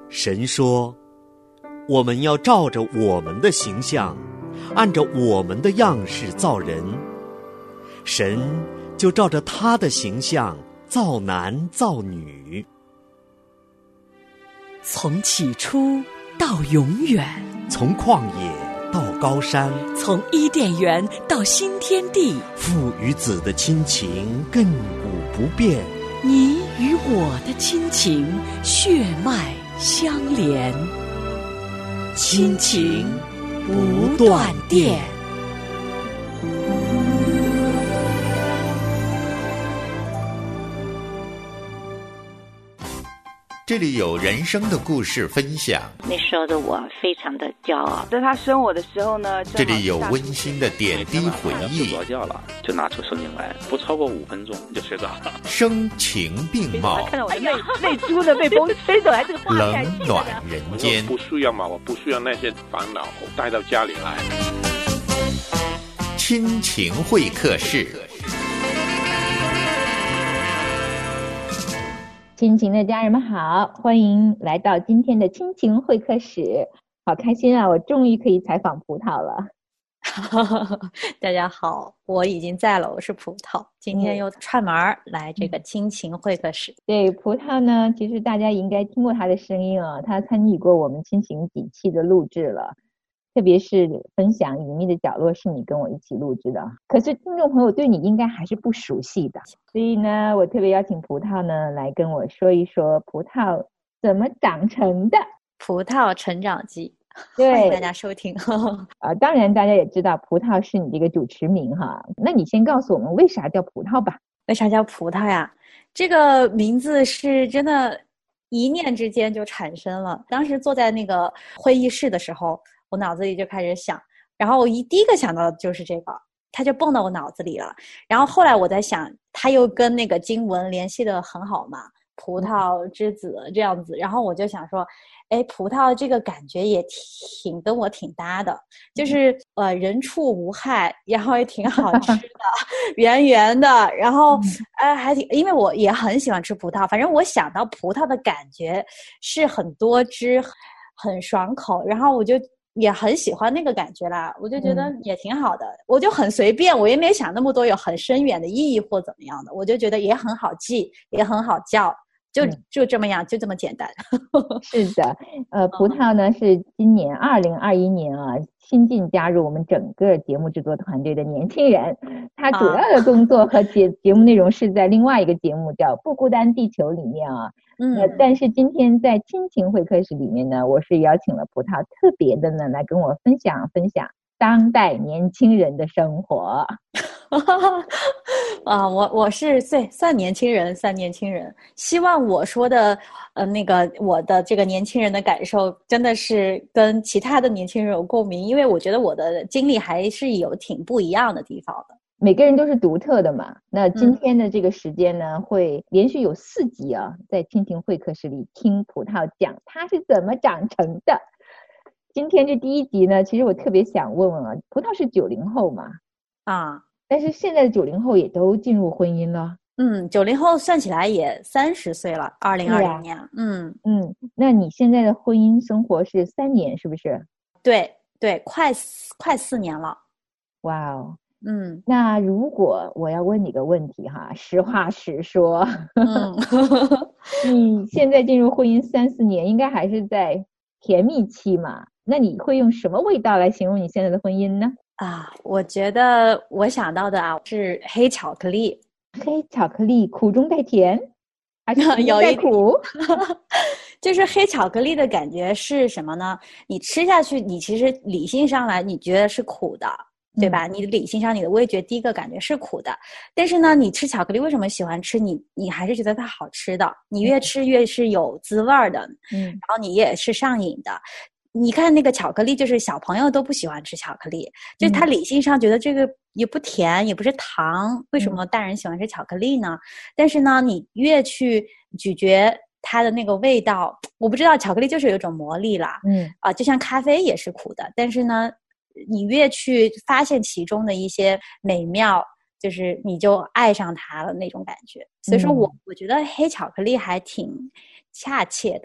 神说，我们要照着我们的形象，按照我们的样式造人。神就照着他的形象造男造女。 从起初到永远， 从旷野到高山， 从伊甸园到新天地， 父与子的亲情亘古不变， 你与我的亲情血脉相连，亲情不断电。 这里有人生的故事分享， 那时候的我非常的骄傲。 在他生我的时候呢， 这里有温馨的点滴回忆。 睡着觉了，就拿出圣经来，不超过5分钟就睡着了。 声情并茂， 看到我的泪珠的被风吹走，还这个画面冷暖人间。 不需要嘛，我不需要那些烦恼带到家里来。 亲情会客室。 亲情的家人们好，欢迎来到今天的亲情会客室。好开心啊，我终于可以采访葡萄了。 大家好，我已经在了，我是葡萄，今天又串门来这个亲情会客室。 对，葡萄呢，其实大家应该听过他的声音啊，他参与过我们亲情几期的录制了，特别是分享隐秘的角落是你跟我一起录制的，可是听众朋友对你应该还是不熟悉的，所以呢，我特别邀请葡萄呢来跟我说一说葡萄怎么长成的。 葡萄成长记， 对， 欢迎大家收听。 当然大家也知道葡萄是你这个主持名哈，那你先告诉我们为啥叫葡萄吧？ 为啥叫葡萄呀？这个名字是真的一念之间就产生了。当时坐在那个会议室的时候，我脑子里就开始想，然后我第一个想到的就是这个，它就蹦到我脑子里了。然后后来我在想，它又跟那个经文联系得很好嘛，葡萄之子这样子。然后我就想说，哎，葡萄这个感觉也跟我挺搭的，就是人畜无害，然后也挺好吃的，圆圆的，然后还挺，因为我也很喜欢吃葡萄，反正我想到葡萄的感觉是很多汁，很爽口，然后我就也很喜欢那个感觉啦，我就觉得也挺好的，我就很随便，我也没想那么多有很深远的意义或怎么样的，我就觉得也很好记，也很好叫，就这么样，就这么简单。 是的，葡萄呢是今年2021年啊新进加入我们整个节目制作团队的年轻人，他主要的工作和节目内容是在另外一个节目叫《不孤单地球》里面啊。但是今天在亲情会客室里面呢，我是邀请了葡萄特别的呢来跟我分享当代年轻人的生活。 我是算年轻人，希望我说的那个我的这个年轻人的感受真的是跟其他的年轻人有共鸣，因为我觉得我的经历还是有挺不一样的地方的。 每个人都是独特的嘛，那今天的这个时间呢，会连续有4集啊，在亲情会客室里听葡萄讲他是怎么长成的。今天这第1集呢，其实我特别想问问啊，葡萄是90后嘛？但是现在的90后也都进入婚姻了。 90后算起来也30岁了，2020年。 那你现在的婚姻生活是3年是不是？ 对，快4年了。 哇哦。那如果我要问你个问题哈，实话实说，你现在进入婚姻3-4年，应该还是在甜蜜期嘛？那你会用什么味道来形容你现在的婚姻呢？ 我觉得我想到的是黑巧克力。 黑巧克力苦中带甜，还是苦中带苦？ 就是黑巧克力的感觉是什么呢？你吃下去，你其实理性上来你觉得是苦的，对吧？你理性上你的味觉第一个感觉是苦的，但是呢，你吃巧克力为什么喜欢吃？你还是觉得它好吃的，你越吃越是有滋味的，然后你也是上瘾的。你看那个巧克力，就是小朋友都不喜欢吃巧克力，就是他理性上觉得这个也不甜，也不是糖，为什么大人喜欢吃巧克力呢？但是呢，你越去咀嚼它的那个味道，我不知道，巧克力就是有一种魔力啦。就像咖啡也是苦的，但是呢，你越去发现其中的一些美妙，就是你就爱上它了那种感觉。所以说我觉得黑巧克力还挺恰切的。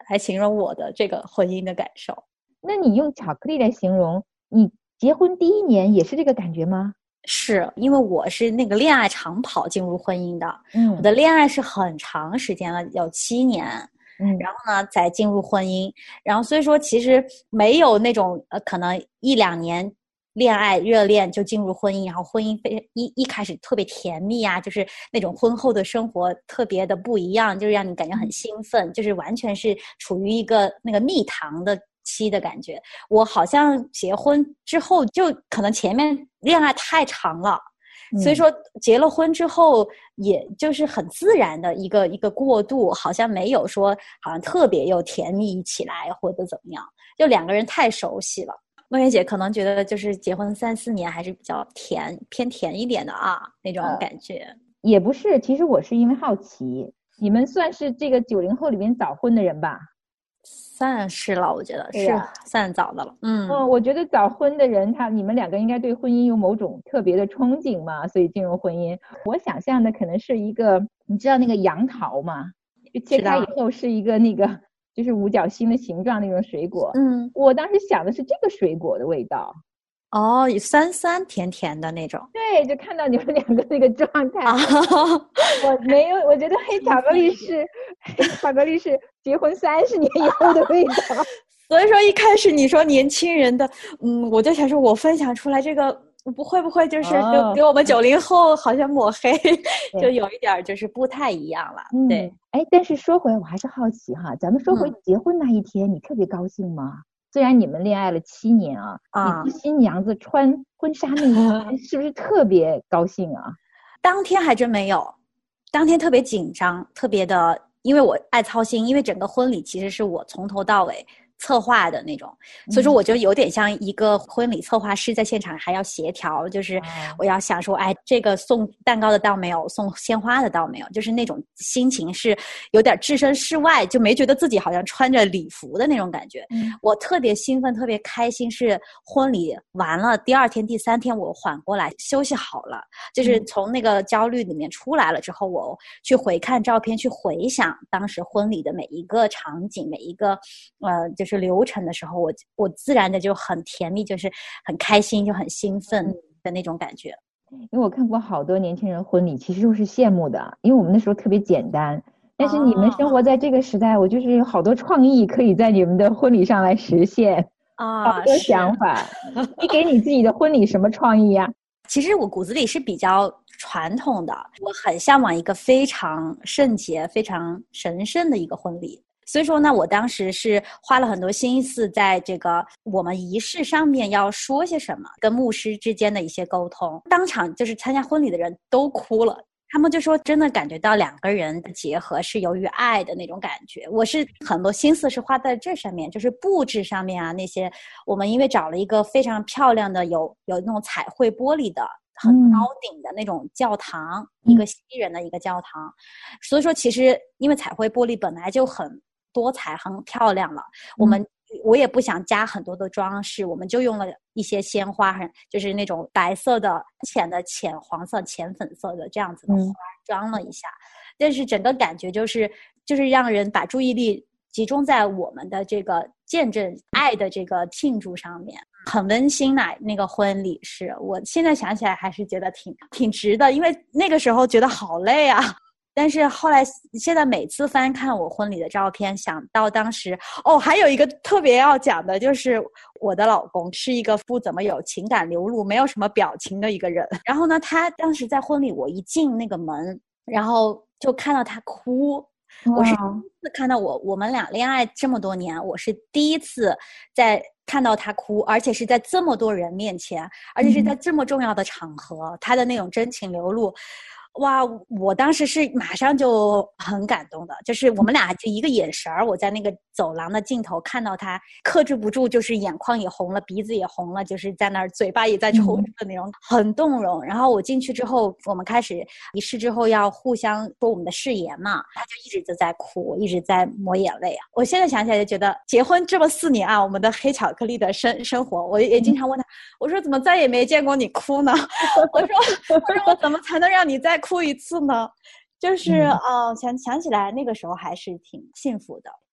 来形容我的这个婚姻的感受。 那你用巧克力来形容，你结婚第一年也是这个感觉吗？ 是因为我是那个恋爱长跑进入婚姻的，我的恋爱是很长时间了，有7年，然后呢再进入婚姻，然后所以说其实没有那种可能1-2年恋爱热恋就进入婚姻，然后婚姻一开始特别甜蜜啊，就是那种婚后的生活特别的不一样，就是让你感觉很兴奋，就是完全是处于一个那个蜜糖的期的感觉。我好像结婚之后就可能前面恋爱太长了，所以说结了婚之后也就是很自然的一个过渡，好像没有说好像特别又甜蜜起来或者怎么样，就两个人太熟悉了。梦圆姐可能觉得就是结婚3-4年还是比较偏甜一点的啊，那种感觉。 也不是，其实我是因为好奇，你们算是这个90后里面早婚的人吧？ 算是了，我觉得是算早的了。 我觉得早婚的人，你们2个应该对婚姻有某种特别的憧憬嘛，所以进入婚姻。我想象的可能是一个，你知道那个杨桃吗？就切开以后是一个那个就是五角星的形状那种水果。我当时想的是这个水果的味道。 哦，酸酸甜甜的那种。 对，就看到你们2个那个状态。我没有，我觉得黑巧克力是结婚30年以后的味道。 所以说一开始你说年轻人的，我就想说我分享出来这个不会就是给我们90后好像抹黑，就有一点就是不太一样了。对， 但是说回来我还是好奇哈，咱们说回结婚那一天，你特别高兴吗？虽然你们恋爱了7年啊，你新娘子穿婚纱那一天是不是特别高兴啊？ 当天还真没有，当天特别紧张，特别的，因为我爱操心，因为整个婚礼其实是我从头到尾策划的那种，所以说我就有点像一个婚礼策划师，在现场还要协调，就是我要想说，这个送蛋糕的到没有，送鲜花的到没有，就是那种心情是有点置身事外，就没觉得自己好像穿着礼服的那种感觉。我特别兴奋，特别开心，是婚礼完了第2天第3天我缓过来休息好了，就是从那个焦虑里面出来了之后，我去回看照片，去回想当时婚礼的每一个场景，每一个就是流程的时候，我自然的就很甜蜜，就是很开心，就很兴奋的那种感觉。 因为我看过好多年轻人婚礼，其实就是羡慕的，因为我们那时候特别简单，但是你们生活在这个时代，我就是有好多创意可以在你们的婚礼上来实现好多想法。你给你自己的婚礼什么创意呀？ 其实我骨子里是比较传统的，我很向往一个非常圣洁、非常神圣的一个婚礼。所以说呢，我当时是花了很多心思在这个我们仪式上面要说些什么，跟牧师之间的一些沟通。当场就是参加婚礼的人都哭了，他们就说真的感觉到2个人的结合是由于爱的那种感觉。我是很多心思是花在这上面，就是布置上面啊，那些我们因为找了一个非常漂亮的有那种彩绘玻璃的很高顶的那种教堂，一个西人的一个教堂，所以说其实因为彩绘玻璃本来就很多彩很漂亮了，我也不想加很多的装饰，我们就用了一些鲜花，就是那种白色的、浅的浅黄色、浅粉色的这样子的花装了一下，但是整个感觉就是让人把注意力集中在我们的这个见证爱的这个庆祝上面，很温馨呐。那个婚礼是我现在想起来还是觉得挺值的，因为那个时候觉得好累啊。但是后来现在每次翻看我婚礼的照片，想到当时还有一个特别要讲的，就是我的老公是一个不怎么有情感流露，没有什么表情的一个人。然后呢，他当时在婚礼，我一进那个门，然后就看到他哭。我是第一次看到我们俩恋爱这么多年，我是第一次在看到他哭，而且是在这么多人面前，而且是在这么重要的场合，他的那种真情流露。哇，我当时是马上就很感动的，就是我们俩就一个眼神儿，我在那个走廊的尽头看到他，克制不住，就是眼眶也红了，鼻子也红了，就是在那儿嘴巴也在抽搐的那种，很动容。然后我进去之后，我们开始仪式之后要互相说我们的誓言嘛，他就一直都在哭，一直在抹眼泪。我现在想起来就觉得，结婚这么4年啊，我们的黑巧克力的生活，我也经常问他，我说怎么再也没见过你哭呢？我说我怎么才能让你再哭一次呢？就是想起来那个时候还是挺幸福的。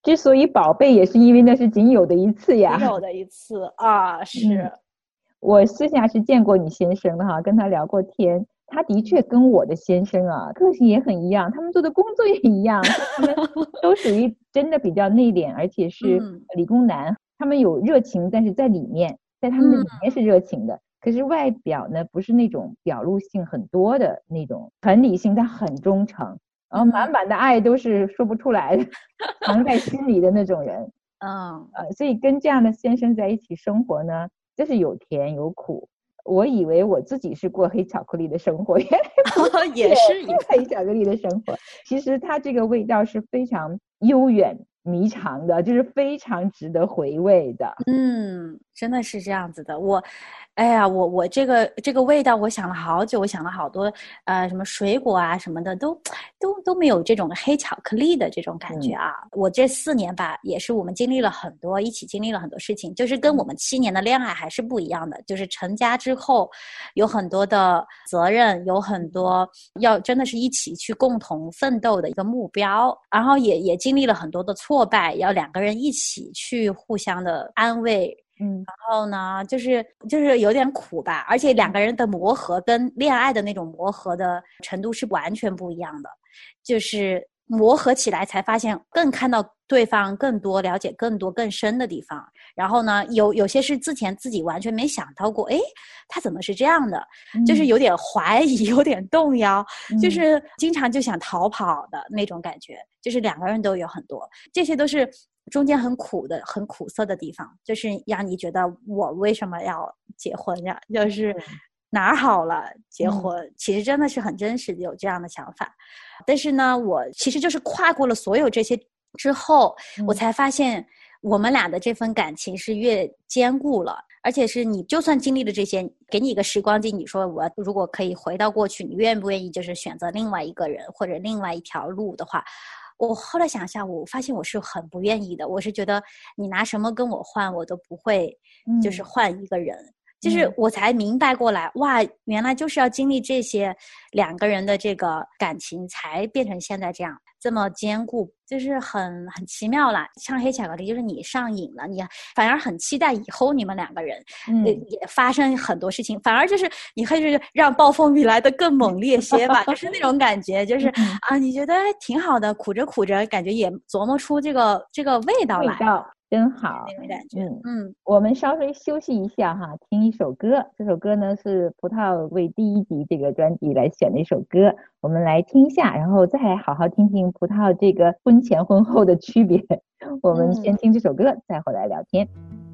之所以宝贝，也是因为那是仅有的一次呀。 仅有的一次啊，是。 我私下是见过你先生的哈，跟他聊过天，他的确跟我的先生啊，个性也很一样，他们做的工作也一样，他们都属于真的比较内敛，而且是理工男，他们有热情，但是在里面，在他们的里面是热情的，可是外表呢，不是那种表露性很多的那种，很理性但很忠诚，然后满满的爱都是说不出来的，藏在心里的那种人。所以跟这样的先生在一起生活呢，就是有甜有苦。我以为我自己是过黑巧克力的生活，原来也是黑巧克力的生活。其实它这个味道是非常悠远弥长的，就是非常值得回味的。 真的是这样子的。我这个味道，我想了好久，我想了好多什么水果啊什么的，都没有这种黑巧克力的这种感觉啊。我这4年吧，也是我们一起经历了很多事情，就是跟我们7年的恋爱还是不一样的。就是成家之后，有很多的责任，有很多要真的是一起去共同奋斗的一个目标，然后也经历了很多的挫败，要2个人一起去互相的安慰。然后呢，就是有点苦吧，而且2个人的磨合跟恋爱的那种磨合的程度是完全不一样的，就是磨合起来才发现更看到对方更多，了解更多更深的地方。然后呢，有些是之前自己完全没想到过，他怎么是这样的，就是有点怀疑，有点动摇，就是经常就想逃跑的那种感觉。就是2个人都有很多，这些都是中间很苦涩的地方，就是让你觉得我为什么要结婚呀？就是哪儿好了结婚，其实真的是很真实的有这样的想法。但是呢，我其实就是跨过了所有这些之后，我才发现我们俩的这份感情是越坚固了，而且是你就算经历了这些，给你一个时光机，你说我如果可以回到过去，你愿不愿意就是选择另外一个人或者另外一条路的话，我后来想想，我发现我是很不愿意的。我是觉得你拿什么跟我换，我都不会就是换一个人。就是我才明白过来，哇，原来就是要经历这些2个人的这个感情，才变成现在这么坚固，就是很奇妙啦。像黑巧克力，就是你上瘾了，你反而很期待以后你们2个人也发生很多事情，反而就是你还是让暴风雨来得更猛烈些吧，就是那种感觉，就是你觉得挺好的，苦着苦着，感觉也琢磨出这个味道来。 真好， 那种感觉。 我们稍微休息一下哈，听一首歌。这首歌呢是葡萄为第1集这个专辑来选的一首歌，我们来听一下，然后再好好听听葡萄这个婚前婚后的区别。我们先听这首歌，再回来聊天。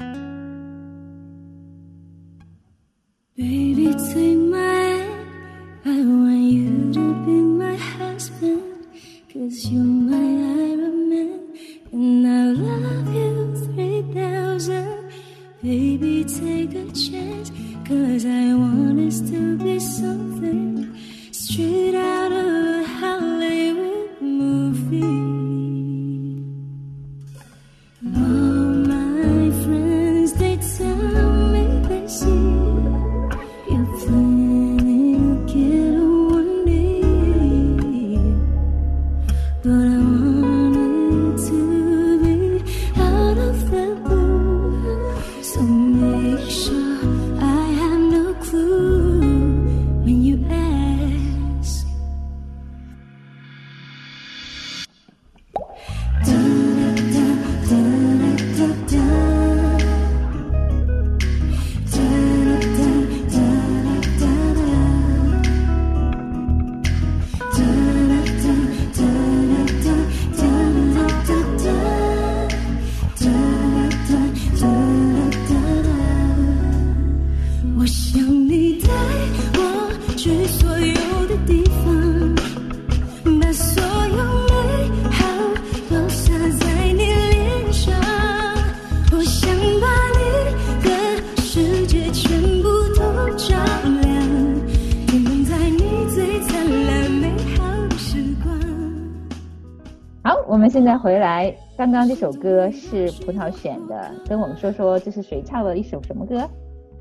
Baby, take my hand, I want you to be my husband, 'cause you're my Iron Man, and I love you 3,000. Baby, take a chance, 'cause I want us to be something straight out of a Hollywood movie. All my friends, they tell me they see you're planning to get one day, but I want it to be out of the blue, so make sure I have no clue when you ask. 好，我们现在回来，刚刚这首歌是葡萄选的，跟我们说说这是谁唱的一首什么歌？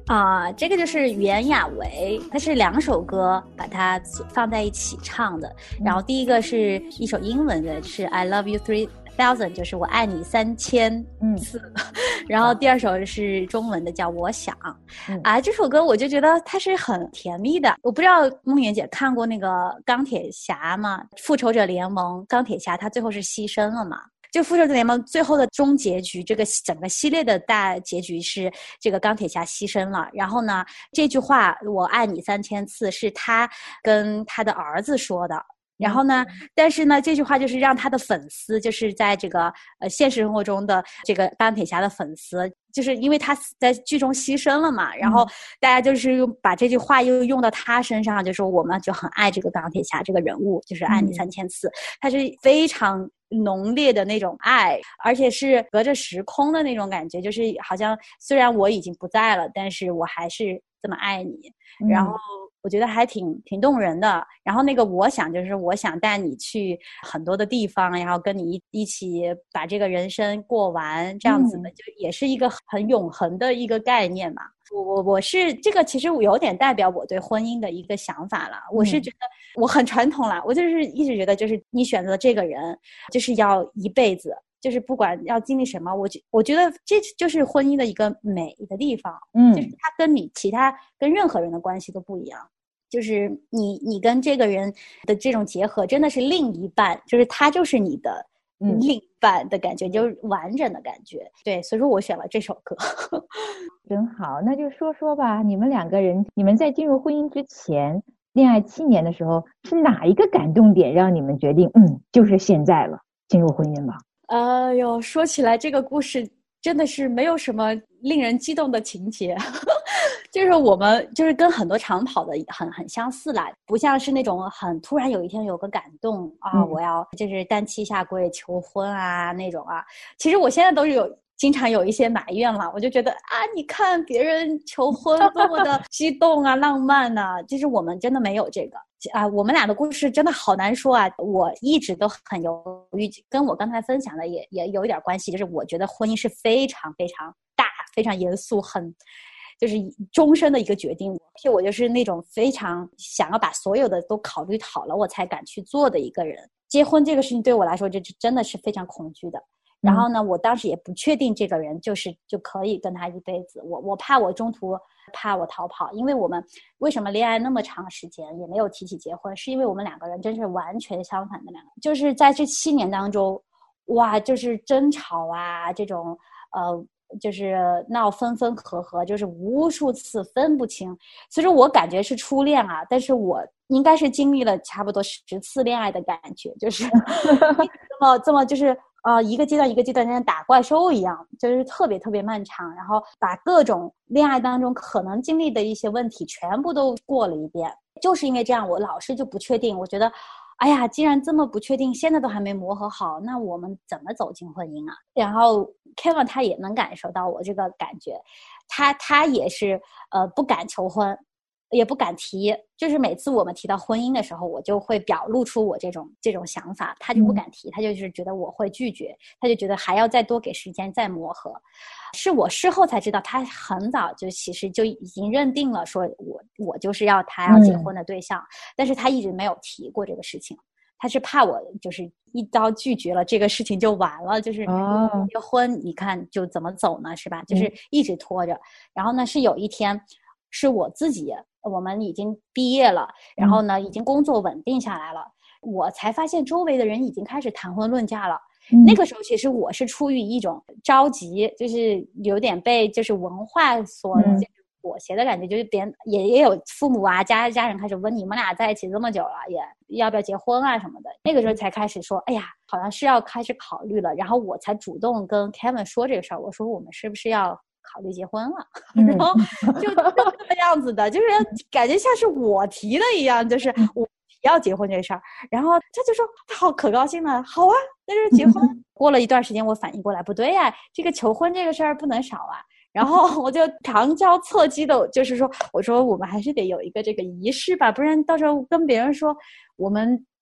这个就是袁娅维，它是2首歌把它放在一起唱的。然后第一个是一首英文的，是 I Love You 3000，就是我爱你3000次。然后第二首是中文的，叫我想。这首歌我就觉得它是很甜蜜的。我不知道梦圆姐看过那个钢铁侠吗？复仇者联盟钢铁侠他最后是牺牲了嘛？就复仇者联盟最后的终结局，这个整个系列的大结局是这个钢铁侠牺牲了。然后呢，这句话我爱你3000次是他跟他的儿子说的。然后呢，但是呢，这句话就是让他的粉丝，就是在这个现实生活中的这个钢铁侠的粉丝，就是因为他在剧中牺牲了嘛，然后大家就是把这句话又用到他身上，就说我们就很爱这个钢铁侠这个人物，就是爱你3000次，他是非常浓烈的那种爱，而且是隔着时空的那种感觉，就是好像虽然我已经不在了，但是我还是这么爱你。然后我觉得还挺动人的。然后那个我想就是我想带你去很多的地方，然后跟你一起把这个人生过完，这样子的，就也是一个很永恒的一个概念嘛。我是这个其实有点代表我对婚姻的一个想法了。我是觉得我很传统了，我就是一直觉得就是你选择这个人就是要一辈子，就是不管要经历什么，我觉得这就是婚姻的一个美的地方。就是它跟你其他跟任何人的关系都不一样，就是你跟这个人的这种结合真的是另一半，就是他就是你的另一半的感觉，就是完整的感觉。对，所以说我选了这首歌。 真好，那就说说吧，你们2个人，你们在进入婚姻之前恋爱7年的时候，是哪一个感动点让你们决定就是现在了，进入婚姻吧？ 说起来这个故事真的是没有什么令人激动的情节。就是我们就是跟很多长跑的很相似啦，不像是那种很突然有一天有个感动我要就是单膝下跪求婚啊那种啊。其实我现在都是经常有一些埋怨了，我就觉得你看别人求婚多么的激动啊浪漫啊，就是我们真的没有这个我们俩的故事真的好难说啊。我一直都很犹豫，跟我刚才分享的也有一点关系，就是我觉得婚姻是非常非常大非常严肃就是终身的一个决定，而且我就是那种非常想要把所有的都考虑好了我才敢去做的一个人。结婚这个事情对我来说这真的是非常恐惧的。然后呢，我当时也不确定这个人就可以跟他一辈子，我怕我中途怕我逃跑。因为我们为什么恋爱那么长时间也没有提起结婚，是因为我们2个人真是完全相反的2个人，就是在这7年当中就是争吵啊这种就是闹分分合合，就是无数次分不清。所以说我感觉是初恋但是我应该是经历了差不多10次恋爱的感觉，就是这么就是一个阶段一个阶段像打怪兽一样，就是特别特别漫长，然后把各种恋爱当中可能经历的一些问题全部都过了一遍。就是因为这样我老是就不确定，我觉得既然这么不确定，现在都还没磨合好，那我们怎么走进婚姻啊？然后 Kevin 他也能感受到我这个感觉，他也是不敢求婚，也不敢提，就是每次我们提到婚姻的时候，我就会表露出我这种想法，他就不敢提，他就是觉得我会拒绝，他就觉得还要再多给时间再磨合。是我事后才知道，他很早就其实就已经认定了，说我就是他要结婚的对象，但是他一直没有提过这个事情，他是怕我就是一刀拒绝了这个事情就完了，就是结婚你看就怎么走呢，是吧？就是一直拖着。然后呢，是有一天是我自己，我们已经毕业了，然后呢已经工作稳定下来了，我才发现周围的人已经开始谈婚论嫁了。那个时候其实我是出于一种着急，就是有点被就是文化所裹挟的感觉，就是别人也有父母家人开始问你们俩在一起这么久了，也要不要结婚什么的。那个时候才开始说好像是要开始考虑了，然后我才主动跟 Kevin 说这个事儿，我说我们是不是要考虑结婚了？然后就这个样子的，就是感觉像是我提的一样，就是我要结婚这事儿，然后他就说他可高兴了，好那就是结婚。过了一段时间我反应过来，不对这个求婚这个事儿不能少然后我就旁敲侧击的就是说，我说我们还是得有一个这个仪式吧，不然到时候跟别人说我们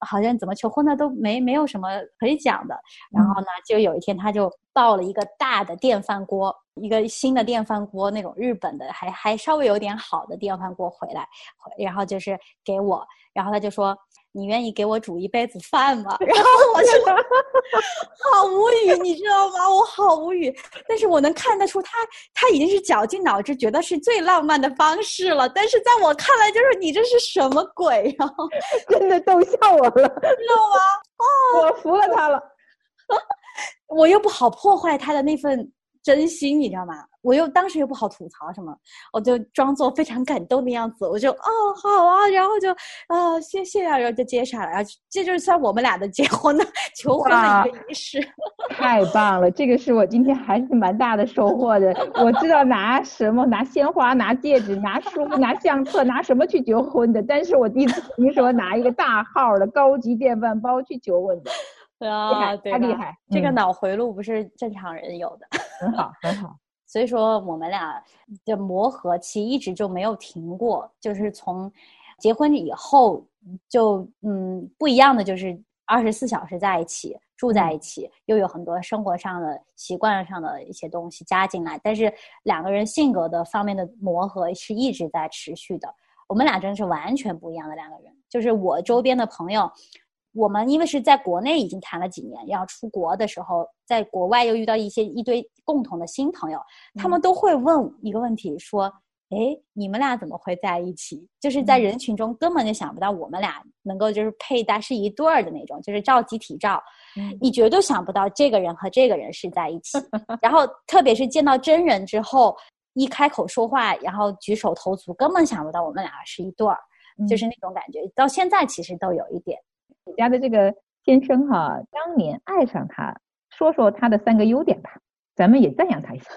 好像怎么求婚的都没有什么可以讲的。然后呢，就有一天他就抱了一个大的电饭锅，一个新的电饭锅，那种日本的还稍微有点好的电饭锅回来，然后就是给我，然后他就说你愿意给我煮一辈子饭吗？然后我就好无语，你知道吗？我好无语。但是我能看得出他已经是绞尽脑汁觉得是最浪漫的方式了，但是在我看来就是你这是什么鬼啊？ 真的逗笑我了， 知道吗？ 我服了他了。 我又不好破坏他的那份真心，你知道吗？我当时又不好吐槽什么，我就装作非常感动的样子，我就好啊，然后就谢谢啊，然后就接下来，然后这就是算我们俩的结婚的求婚的一个仪式。 太棒了，这个是我今天还是蛮大的收获的。我知道拿什么，拿鲜花，拿戒指，拿书，拿相册，拿什么去求婚的，但是我第一次听说拿一个大号的高级电饭煲去求婚的。 对， 太厉害！ 这个脑回路不是正常人有的。 很好，很好。 所以说我们俩的磨合期一直就没有停过，就是从结婚以后就不一样的就是24小时在一起，住在一起，又有很多生活上的习惯上的一些东西加进来，但是两个人性格的方面的磨合是一直在持续的。我们俩真的是完全不一样的两个人，就是我周边的朋友，我们因为是在国内已经谈了几年，要出国的时候，在国外又遇到一堆共同的新朋友，他们都会问一个问题，说你们俩怎么会在一起？就是在人群中根本就想不到我们俩能够就是配搭是一对儿的那种，就是照集体照，你绝对想不到这个人和这个人是在一起。然后特别是见到真人之后，一开口说话，然后举手投足，根本想不到我们俩是一对儿，就是那种感觉。到现在其实都有一点。 你家的这个先生哈，当年爱上他，说说他的3个优点吧，咱们也赞扬他一下。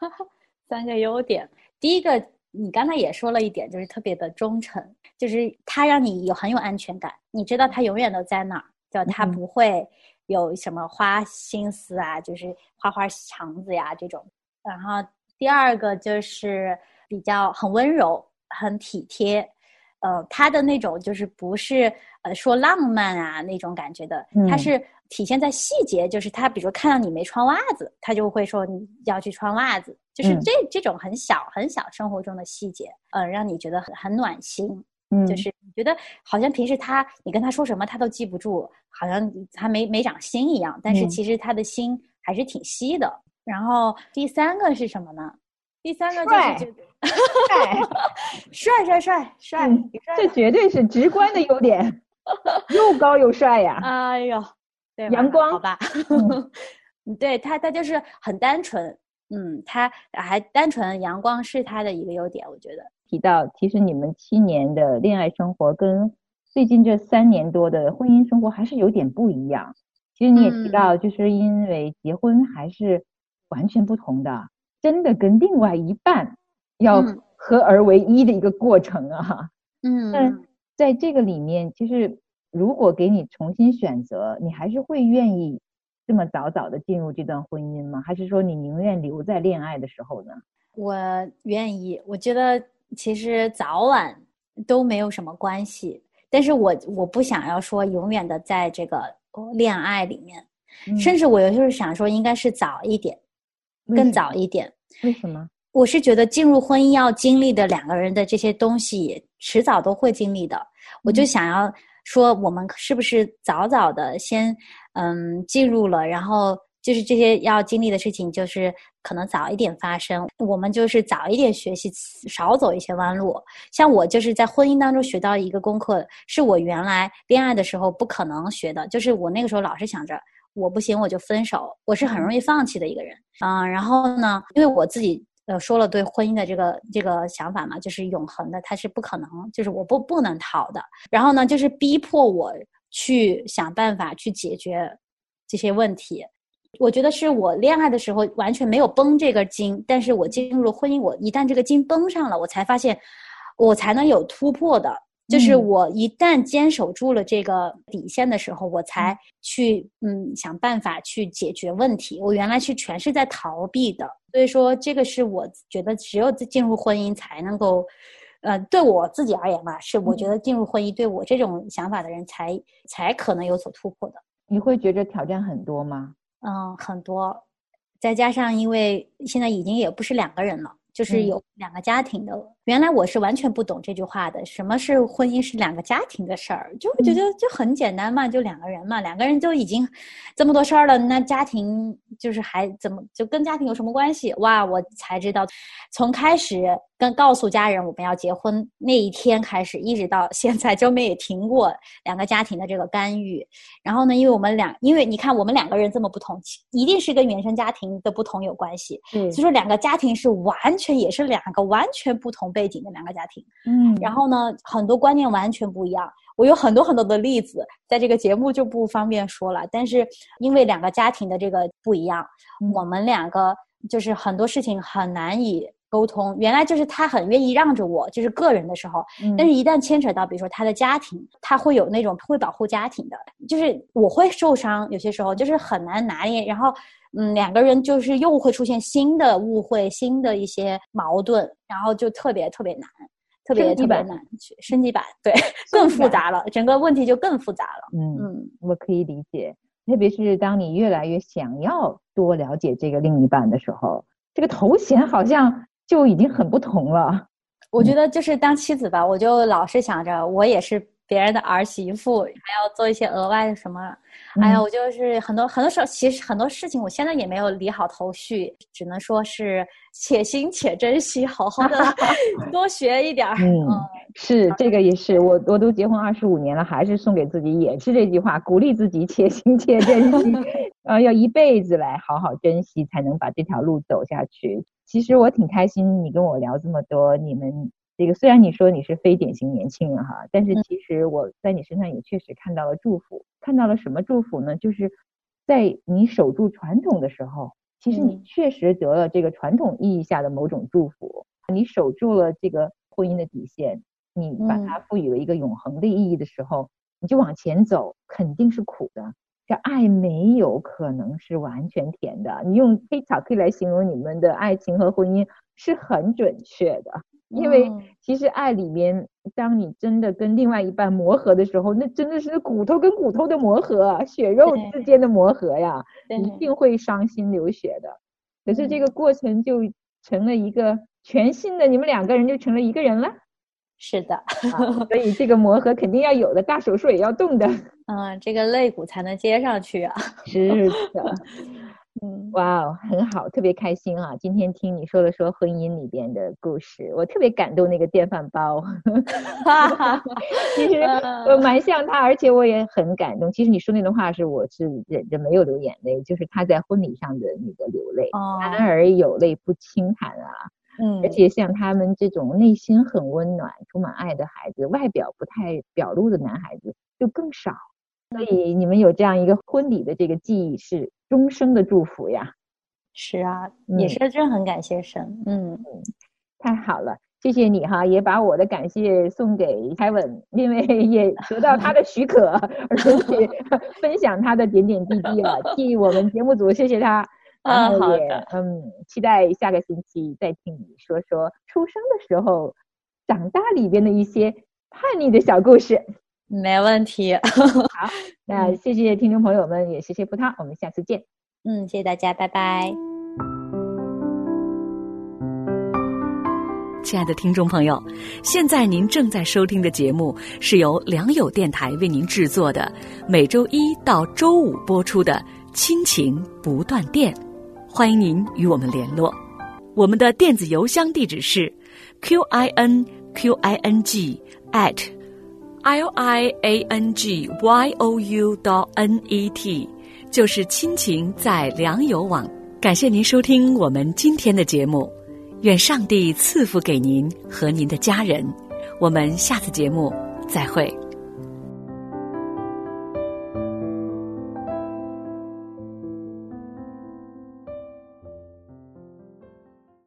3个优点，第一个你刚才也说了一点，就是特别的忠诚，就是他让你很有安全感，你知道他永远都在那儿，就他不会有什么花心思啊，就是花肠子呀这种。然后第二个就是比较很温柔，很体贴。他的那种就是不是说浪漫啊那种感觉的，他是体现在细节，就是他比如看到你没穿袜子，他就会说你要去穿袜子，就是这种很小很小生活中的细节，让你觉得很暖心。就是你觉得好像平时你跟他说什么他都记不住，好像他没长心一样，但是其实他的心还是挺细的。然后第3个是什么呢？第3个就是帅， 这绝对是直观的优点，又高又帅呀！ 哎呦，对， 阳光， 好吧，对他就是很单纯，他还单纯阳光是他的一个优点，我觉得。 提到其实你们7年的恋爱生活跟最近这3年多的婚姻生活还是有点不一样。其实你也提到，就是因为结婚还是完全不同的。真的跟另外一半要合而为一的一个过程啊。但在这个里面，其实如果给你重新选择，你还是会愿意这么早的进入这段婚姻吗？还是说你宁愿留在恋爱的时候呢？ 我愿意，我觉得其实早晚都没有什么关系，但是我不想要说永远的在这个恋爱里面，甚至我有时候想说应该是早一点，更早一点。 为什么？ 我是觉得进入婚姻要经历的2个人的这些东西迟早都会经历的。我就想要说我们是不是早的先进入了，然后就是这些要经历的事情就是可能早一点发生，我们就是早一点学习，少走一些弯路。像我就是在婚姻当中学到一个功课，是我原来恋爱的时候不可能学的，就是我那个时候老是想着我不行我就分手，我是很容易放弃的一个人。然后呢，因为我自己说了对婚姻的这个想法嘛，就是永恒的，它是不可能，就是我不能逃的。然后呢，就是逼迫我去想办法去解决这些问题。我觉得是我恋爱的时候完全没有绷这个筋，但是我进入了婚姻，我一旦这个筋绷上了，我才发现我才能有突破的。就是我一旦坚守住了这个底线的时候，我才去想办法去解决问题。我原来是全是在逃避的，所以说这个是我觉得只有进入婚姻才能够对我自己而言吧，是我觉得进入婚姻对我这种想法的人才可能有所突破的。 你会觉得挑战很多吗？ 很多，再加上因为现在已经也不是2个人了，就是有2个家庭的。原来我是完全不懂这句话的，什么是婚姻是2个家庭的事儿，就觉得就很简单嘛，就2个人嘛，2个人就已经这么多事儿了，那家庭就是还怎么就跟家庭有什么关系？哇，我才知道，从开始告诉家人我们要结婚那一天开始，一直到现在就没有停过2个家庭的这个干预。然后呢，因为你看我们2个人这么不同，一定是跟原生家庭的不同有关系。所以说2个家庭是也是2个完全不同背景的2个家庭。然后呢，很多观念完全不一样。我有很多很多的例子，在这个节目就不方便说了。但是因为2个家庭的这个不一样，我们2个就是很多事情很难以沟通。原来就是他很愿意让着我，就是个人的时候，但是一旦牵扯到比如说他的家庭，他会有那种会保护家庭的，就是我会受伤，有些时候就是很难拿捏。然后2个人就是又会出现新的误会，新的一些矛盾，然后就特别特别难，特别难去升级版，对，更复杂了，整个问题就更复杂了。 我可以理解，特别是当你越来越想要多了解这个另一半的时候，这个头衔好像就已经很不同了。 我觉得就是当妻子吧，我就老是想着我也是别人的儿媳妇，还要做一些额外的什么。哎呀，我就是很多时候，其实很多事情我现在也没有理好头绪，只能说是且行且珍惜，好好的多学一点。 是，这个也是我都结婚25年了，还是送给自己也是这句话，鼓励自己且行且珍惜要一辈子来好好珍惜，才能把这条路走下去。其实我挺开心你跟我聊这么多，你们这个虽然你说你是非典型年轻人哈，但是其实我在你身上也确实看到了祝福。看到了什么祝福呢？就是在你守住传统的时候，其实你确实得了这个传统意义下的某种祝福。你守住了这个婚姻的底线，你把它赋予了一个永恒的意义的时候，你就往前走，肯定是苦的。这爱没有可能是完全甜的，你用黑巧克力来形容你们的爱情和婚姻是很准确的。因为其实爱里面，当你真的跟另外一半磨合的时候，那真的是骨头跟骨头的磨合，血肉之间的磨合呀，一定会伤心流血的。可是这个过程就成了一个全新的，你们2个人就成了一个人了。 是的所以这个磨合肯定要有的，大手术也要动的。 这个肋骨才能接上去啊。 是的。哇，很好，特别开心啊！今天听你说了说婚姻里边的故事，我特别感动那个电饭煲。其实我蛮像他，而且我也很感动。其实你说那段话我是忍着没有流眼泪，就是他在婚礼上的那个流泪。男儿有泪不轻弹啊。而且像他们这种内心很温暖充满爱的孩子，外表不太表露的男孩子就更少。所以你们有这样一个婚礼的这个记忆是终生的祝福呀。 是啊，也是真很感谢神。 太好了，谢谢你哈，也把我的感谢送给凯文，因为也得到他的许可，而且分享他的点点滴滴了，替我们节目组谢谢他。然后也期待下个星期再听你说说出生的时候长大里边的一些叛逆的小故事。 没问题。 好，那谢谢听众朋友们，也谢谢葡萄，我们下次见。 谢谢大家，拜拜。 亲爱的听众朋友，现在您正在收听的节目是由良友电台为您制作的，每周1到周5播出的亲情不断电。欢迎您与我们联络，我们的电子邮箱地址是 QINQING@liangyou.net， 就是亲情在良友网。感谢您收听我们今天的节目，愿上帝赐福给您和您的家人。我们下次节目再会。